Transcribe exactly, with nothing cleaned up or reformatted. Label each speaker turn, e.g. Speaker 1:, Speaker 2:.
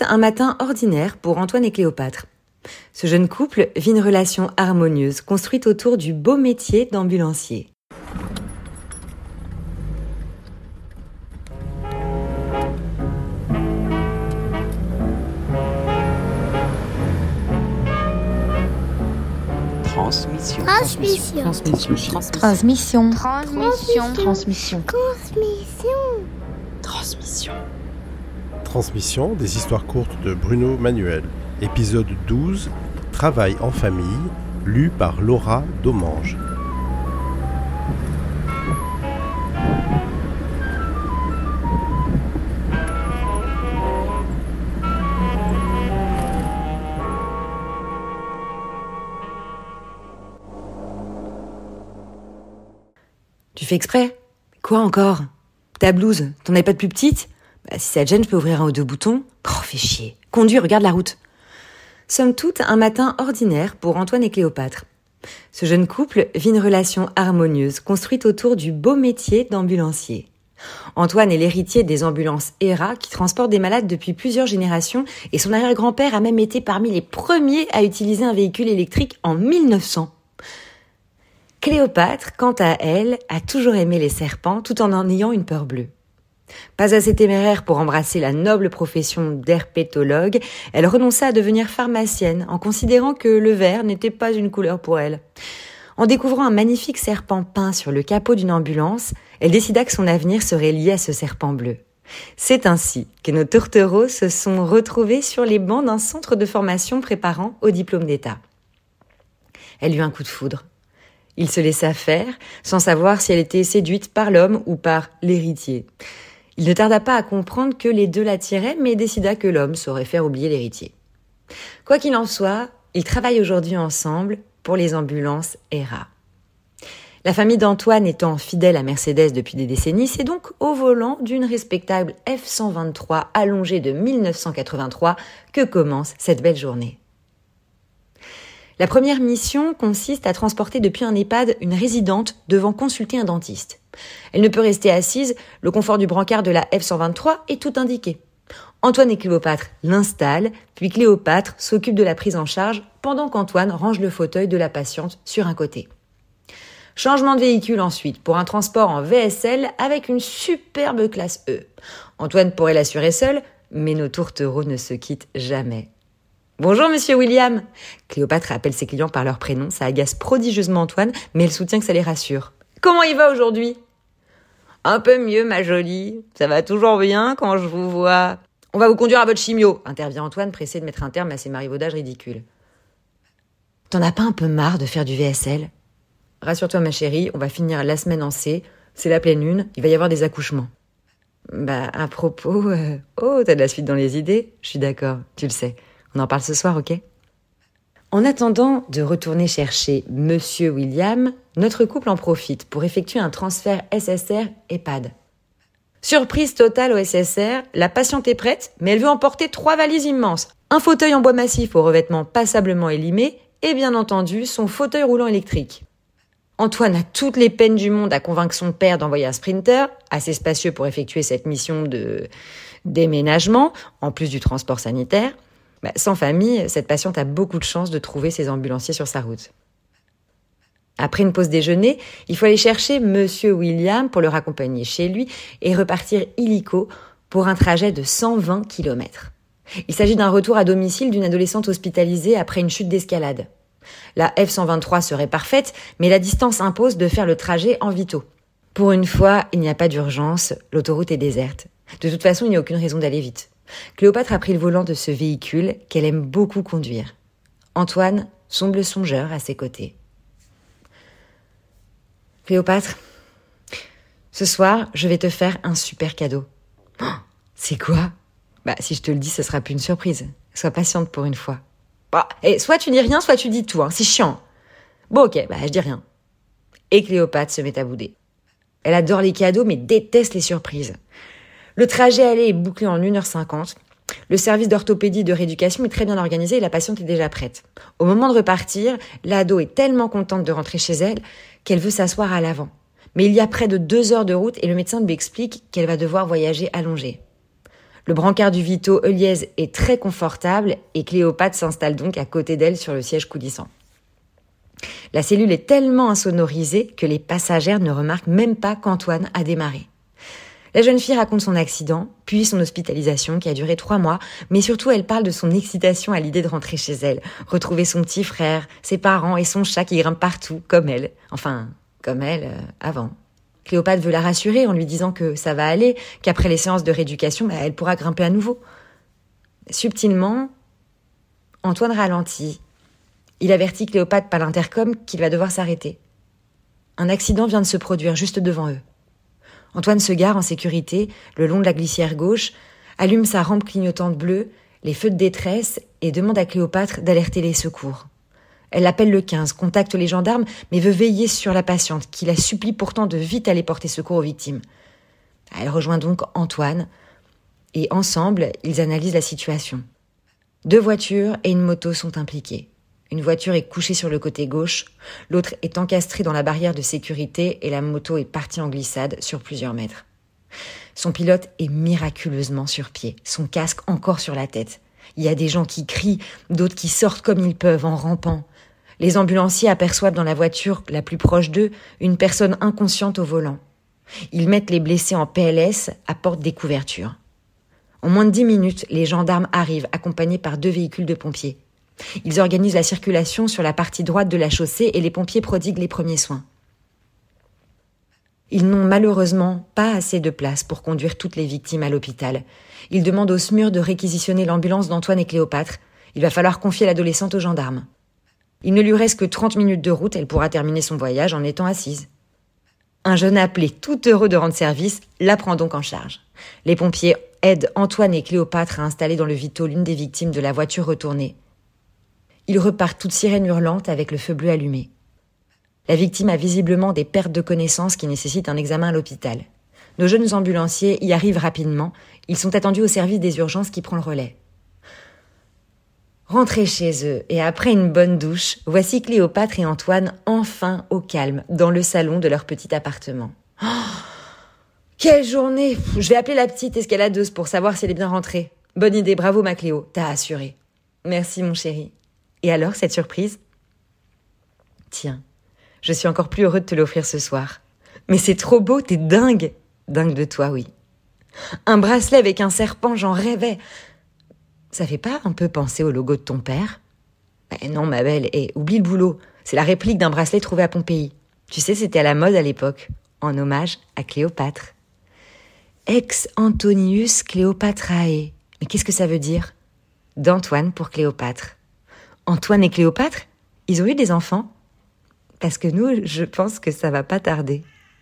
Speaker 1: Un matin ordinaire pour Antoine et Cléopâtre. Ce jeune couple vit une relation harmonieuse, construite autour du beau métier d'ambulancier.
Speaker 2: Transmission.
Speaker 3: Transmission.
Speaker 2: Transmission.
Speaker 3: Transmission.
Speaker 2: Transmission.
Speaker 3: Transmission.
Speaker 2: Transmission.
Speaker 4: Transmission, des histoires courtes de Bruno Manuel. Épisode douze, Travail en famille, lu par Laura Domange.
Speaker 1: Tu fais exprès ? Quoi encore ? Ta blouse, t'en avais pas de plus petite ? Bah, si ça te gêne, je peux ouvrir un ou deux boutons. Oh, fais chier. Conduis, regarde la route. Somme toute, un matin ordinaire pour Antoine et Cléopâtre. Ce jeune couple vit une relation harmonieuse, construite autour du beau métier d'ambulancier. Antoine est l'héritier des ambulances E R A qui transportent des malades depuis plusieurs générations et son arrière-grand-père a même été parmi les premiers à utiliser un véhicule électrique en mille neuf cents. Cléopâtre, quant à elle, a toujours aimé les serpents tout en en ayant une peur bleue. Pas assez téméraire pour embrasser la noble profession d'herpétologue, elle renonça à devenir pharmacienne en considérant que le vert n'était pas une couleur pour elle. En découvrant un magnifique serpent peint sur le capot d'une ambulance, elle décida que son avenir serait lié à ce serpent bleu. C'est ainsi que nos tourtereaux se sont retrouvés sur les bancs d'un centre de formation préparant au diplôme d'État. Elle eut un coup de foudre. Il se laissa faire, sans savoir si elle était séduite par l'homme ou par l'héritier. Il ne tarda pas à comprendre que les deux l'attiraient, mais décida que l'homme saurait faire oublier l'héritier. Quoi qu'il en soit, ils travaillent aujourd'hui ensemble pour les ambulances E R A. La famille d'Antoine étant fidèle à Mercedes depuis des décennies, c'est donc au volant d'une respectable F cent vingt-trois allongée de mille neuf cent quatre-vingt-trois que commence cette belle journée. La première mission consiste à transporter depuis un EHPAD une résidente devant consulter un dentiste. Elle ne peut rester assise, le confort du brancard de la F cent vingt-trois est tout indiqué. Antoine et Cléopâtre l'installent, puis Cléopâtre s'occupe de la prise en charge pendant qu'Antoine range le fauteuil de la patiente sur un côté. Changement de véhicule ensuite pour un transport en V S L avec une superbe classe E. Antoine pourrait l'assurer seul, mais nos tourtereaux ne se quittent jamais. Bonjour, monsieur William. Cléopâtre appelle ses clients par leur prénom. Ça agace prodigieusement Antoine, mais elle soutient que ça les rassure. Comment il va aujourd'hui ? Un peu mieux, ma jolie. Ça va toujours bien quand je vous vois. On va vous conduire à votre chimio, intervient Antoine, pressé de mettre un terme à ces marivaudages ridicules. T'en as pas un peu marre de faire du V S L ? Rassure-toi, ma chérie, on va finir la semaine en C. C'est la pleine lune, il va y avoir des accouchements. Bah, à propos... Euh... Oh, t'as de la suite dans les idées ? Je suis d'accord, tu le sais. On en parle ce soir, ok ? En attendant de retourner chercher Monsieur William, notre couple en profite pour effectuer un transfert S S R EHPAD. Surprise totale au S S R, la patiente est prête, mais elle veut emporter trois valises immenses, un fauteuil en bois massif au revêtement passablement élimé et bien entendu son fauteuil roulant électrique. Antoine a toutes les peines du monde à convaincre son père d'envoyer un sprinter, assez spacieux pour effectuer cette mission de déménagement, en plus du transport sanitaire. Bah, sans famille, cette patiente a beaucoup de chance de trouver ses ambulanciers sur sa route. Après une pause déjeuner, il faut aller chercher Monsieur William pour le raccompagner chez lui et repartir illico pour un trajet de cent vingt kilomètres. Il s'agit d'un retour à domicile d'une adolescente hospitalisée après une chute d'escalade. La F cent vingt-trois serait parfaite, mais la distance impose de faire le trajet en vito. Pour une fois, il n'y a pas d'urgence, l'autoroute est déserte. De toute façon, il n'y a aucune raison d'aller vite. Cléopâtre a pris le volant de ce véhicule qu'elle aime beaucoup conduire. Antoine semble songeur à ses côtés. Cléopâtre, ce soir, je vais te faire un super cadeau. Oh, c'est quoi ? Bah, si je te le dis, ce sera plus une surprise. Sois patiente pour une fois. Bah, et soit tu dis rien, soit tu dis tout, hein. C'est chiant. Bon, ok, bah, je dis rien. Et Cléopâtre se met à bouder. Elle adore les cadeaux, mais déteste les surprises. Le trajet aller est bouclé en une heure cinquante. Le service d'orthopédie et de rééducation est très bien organisé et la patiente est déjà prête. Au moment de repartir, l'ado est tellement contente de rentrer chez elle qu'elle veut s'asseoir à l'avant. Mais il y a près de deux heures de route et le médecin lui explique qu'elle va devoir voyager allongée. Le brancard du Vito Euliez est très confortable et Cléopâtre s'installe donc à côté d'elle sur le siège coulissant. La cellule est tellement insonorisée que les passagères ne remarquent même pas qu'Antoine a démarré. La jeune fille raconte son accident, puis son hospitalisation qui a duré trois mois, mais surtout elle parle de son excitation à l'idée de rentrer chez elle, retrouver son petit frère, ses parents et son chat qui grimpe partout, comme elle. Enfin, comme elle, euh, avant. Cléopâtre veut la rassurer en lui disant que ça va aller, qu'après les séances de rééducation, bah, elle pourra grimper à nouveau. Subtilement, Antoine ralentit. Il avertit Cléopâtre par l'intercom qu'il va devoir s'arrêter. Un accident vient de se produire juste devant eux. Antoine se gare en sécurité, le long de la glissière gauche, allume sa rampe clignotante bleue, les feux de détresse et demande à Cléopâtre d'alerter les secours. Elle appelle le quinze, contacte les gendarmes, mais veut veiller sur la patiente, qui la supplie pourtant de vite aller porter secours aux victimes. Elle rejoint donc Antoine, et ensemble, ils analysent la situation. Deux voitures et une moto sont impliquées. Une voiture est couchée sur le côté gauche, l'autre est encastrée dans la barrière de sécurité et la moto est partie en glissade sur plusieurs mètres. Son pilote est miraculeusement sur pied, son casque encore sur la tête. Il y a des gens qui crient, d'autres qui sortent comme ils peuvent en rampant. Les ambulanciers aperçoivent dans la voiture la plus proche d'eux une personne inconsciente au volant. Ils mettent les blessés en P L S, apportent des couvertures. En moins de dix minutes, les gendarmes arrivent accompagnés par deux véhicules de pompiers. Ils organisent la circulation sur la partie droite de la chaussée et les pompiers prodiguent les premiers soins. Ils n'ont malheureusement pas assez de place pour conduire toutes les victimes à l'hôpital. Ils demandent au S M U R de réquisitionner l'ambulance d'Antoine et Cléopâtre. Il va falloir confier l'adolescente aux gendarmes. Il ne lui reste que trente minutes de route, elle pourra terminer son voyage en étant assise. Un jeune appelé, tout heureux de rendre service, la prend donc en charge. Les pompiers aident Antoine et Cléopâtre à installer dans le Vito l'une des victimes de la voiture retournée. Ils repartent toutes sirènes hurlantes avec le feu bleu allumé. La victime a visiblement des pertes de connaissance qui nécessitent un examen à l'hôpital. Nos jeunes ambulanciers y arrivent rapidement. Ils sont attendus au service des urgences qui prend le relais. Rentrés chez eux et après une bonne douche, voici Cléopâtre et Antoine enfin au calme dans le salon de leur petit appartement. Oh, quelle journée! Je vais appeler la petite escaladeuse pour savoir si elle est bien rentrée. Bonne idée, bravo ma Cléo, t'as assuré. Merci mon chéri. Et alors, cette surprise? Tiens, je suis encore plus heureux de te l'offrir ce soir. Mais c'est trop beau, t'es dingue. Dingue de toi, oui. Un bracelet avec un serpent, j'en rêvais. Ça fait pas un peu penser au logo de ton père? Ben non, ma belle, et oublie le boulot. C'est la réplique d'un bracelet trouvé à Pompéi. Tu sais, c'était à la mode à l'époque, en hommage à Cléopâtre. Ex Antonius Cléopatrae. Mais qu'est-ce que ça veut dire? D'Antoine pour Cléopâtre. Antoine et Cléopâtre, ils ont eu des enfants? Parce que nous, je pense que ça va pas tarder.